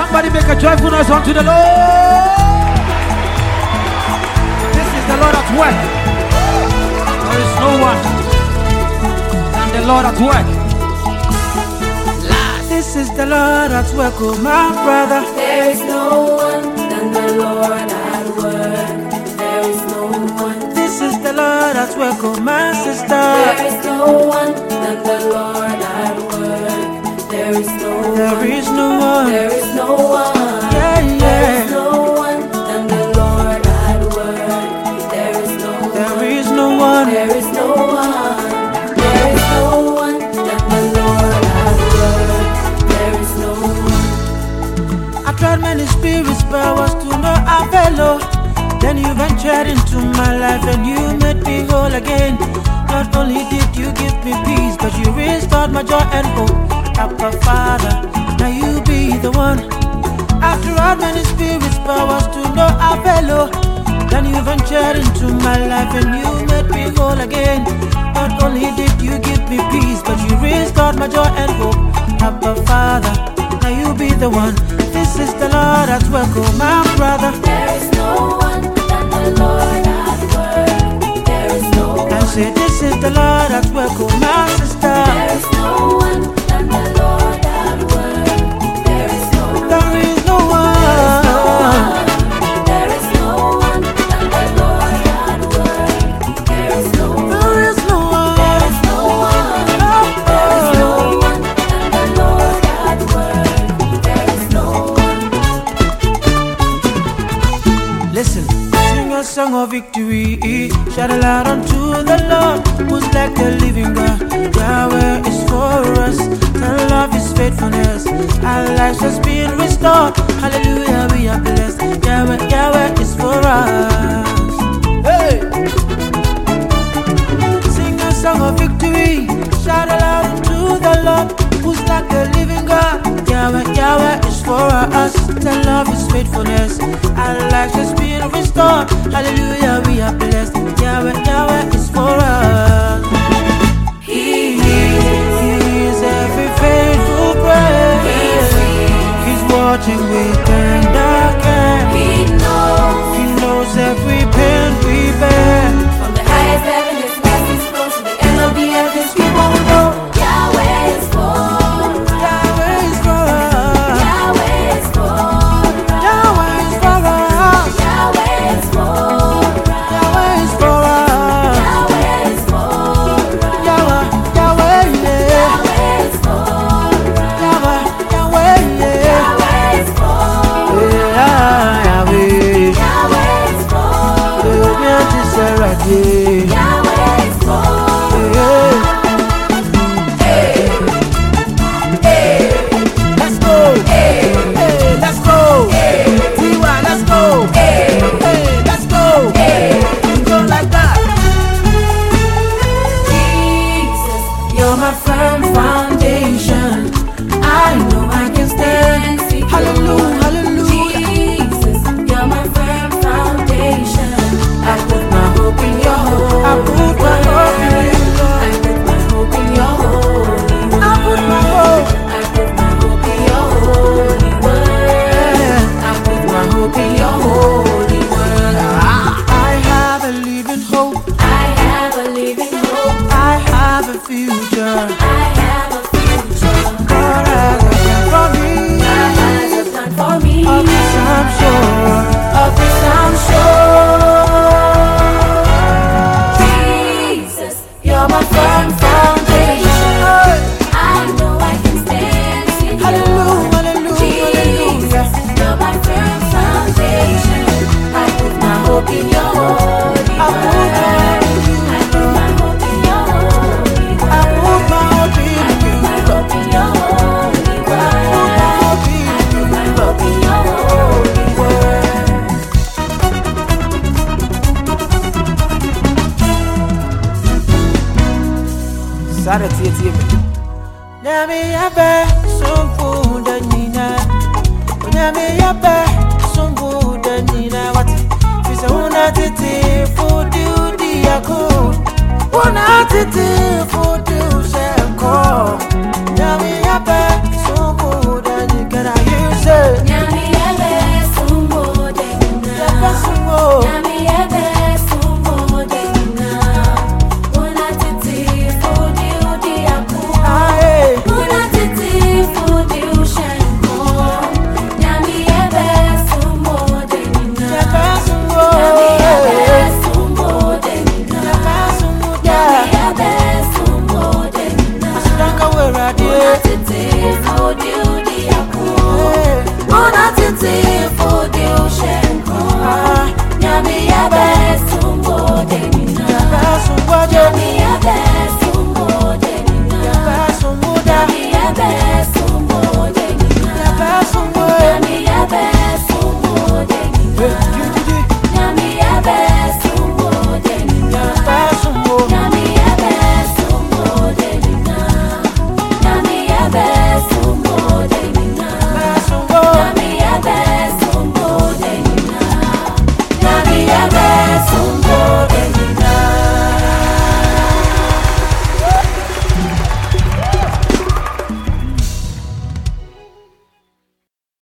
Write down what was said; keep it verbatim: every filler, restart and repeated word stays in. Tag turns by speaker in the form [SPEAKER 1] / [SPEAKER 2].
[SPEAKER 1] Somebody make a joyful noise unto the Lord. This is the Lord at work. There is no one than the Lord at work. This is the Lord at work, oh my brother.
[SPEAKER 2] There is no one than the Lord at work. There is no one.
[SPEAKER 1] This is the Lord at work, oh my sister.
[SPEAKER 2] There is no one than the Lord at work. There is no one.
[SPEAKER 1] There is no one.
[SPEAKER 2] There is no one.
[SPEAKER 1] Yeah, yeah.
[SPEAKER 2] There is no one than the Lord at work. There is no one.
[SPEAKER 1] There is no one.
[SPEAKER 2] There is no one. There is no one than the Lord at work. There is no one.
[SPEAKER 1] I tried many spirits, but I was to no avail. Then you ventured into my life and you made me whole again. Not only did you give me peace, but you restored my joy and hope. Abba Father, now you be the one. I tried many spirits, but I was to no avail. Then you ventured into my life and you made me whole again. Not only did you give me peace, but you restored my joy and hope. Abba Father, now you be the one. This is the Lord at work, oh my brother.
[SPEAKER 2] There is no one than the Lord at work. There is no one.
[SPEAKER 1] I say this is the Lord at work, oh my sister.
[SPEAKER 2] There is no one than the Lord at work. There is no one.
[SPEAKER 1] There is no one.
[SPEAKER 2] There is no one than the Lord at work. There is no one.
[SPEAKER 1] There is no one.
[SPEAKER 2] There is no one. There is no one than the Lord at work. There is no one.
[SPEAKER 1] Listen, sing a song of victory. Shout aloud unto the Lord, who's like the living God. Yahweh is for us, the love is faithfulness. Our lives has been restored. Hallelujah, we are blessed. Yahweh, Yahweh is for us. Hey! Sing a song of victory. Shout aloud unto the Lord, who's like the living God. Yahweh, Yahweh is for us. The love is faithfulness. Our lives has been restored. Hallelujah, we are blessed. Yahweh, Yahweh is for us. He hears every faithful prayer. He's watching with tender care.
[SPEAKER 2] He knows.
[SPEAKER 1] He knows every pain we bear.
[SPEAKER 2] From the highest heaven, His mercies flow to the end of the earth. His people know Yahweh is for us.
[SPEAKER 1] Yahweh is for us.
[SPEAKER 2] Yahweh is for us.
[SPEAKER 1] Yahweh is for us.
[SPEAKER 2] Yahweh is for us.
[SPEAKER 1] Yahweh is for us.
[SPEAKER 2] Yahweh is for us.
[SPEAKER 1] Yahweh, Yahweh, yeah.
[SPEAKER 2] Yahweh is for us.
[SPEAKER 1] Yahweh, Yahweh, yeah.
[SPEAKER 2] Yahweh is for us.
[SPEAKER 1] Yeah, Yahweh.
[SPEAKER 2] Yahweh is for us.
[SPEAKER 1] Yeah, this is right here.
[SPEAKER 2] Yahweh is for us.
[SPEAKER 1] Yeah. Let's go. Hey, let's go. T Y, let's go. Hey, let's go. Go like that.
[SPEAKER 2] Jesus, you're my firm foundation. I know I can stand secure.
[SPEAKER 1] Hallelujah, hallelujah.
[SPEAKER 2] Jesus, you're my firm foundation. I put my hope in your holy
[SPEAKER 1] I put my hope in you, Lord.
[SPEAKER 2] I put my hope in your holy word.
[SPEAKER 1] I put my hope.
[SPEAKER 2] I put my hope in your holy word. I put my hope in your holy word.
[SPEAKER 1] I have a living hope.
[SPEAKER 2] I have a living hope.
[SPEAKER 1] I have a future.
[SPEAKER 2] I have a future.
[SPEAKER 1] God has a plan for me.
[SPEAKER 2] God has a plan for me.
[SPEAKER 1] Of this I'm sure.
[SPEAKER 2] Of this I'm sure. Jesus, you're my firm foundation. I know I can stand secure.
[SPEAKER 1] Hallelujah, hallelujah,
[SPEAKER 2] Jesus,
[SPEAKER 1] hallelujah.
[SPEAKER 2] you're my firm foundation. I put my hope in your holy
[SPEAKER 1] I put
[SPEAKER 2] word.
[SPEAKER 1] my hope in you,
[SPEAKER 2] I put my hope in your holy word.
[SPEAKER 1] I put my hope in
[SPEAKER 2] I put
[SPEAKER 1] you.
[SPEAKER 2] my hope in your holy
[SPEAKER 1] I put
[SPEAKER 2] word.
[SPEAKER 1] my hope in
[SPEAKER 2] I put my hope in your holy word.
[SPEAKER 1] Sada tie tie me. Nyame yabe songu danina. Nyame yabe songu danina wati. Fisa una titi fudi udi yako. Una titi fudi usheko. Nyame yabe songu danina. Can I use it?
[SPEAKER 2] tete, na odi odi ako. Ona tete.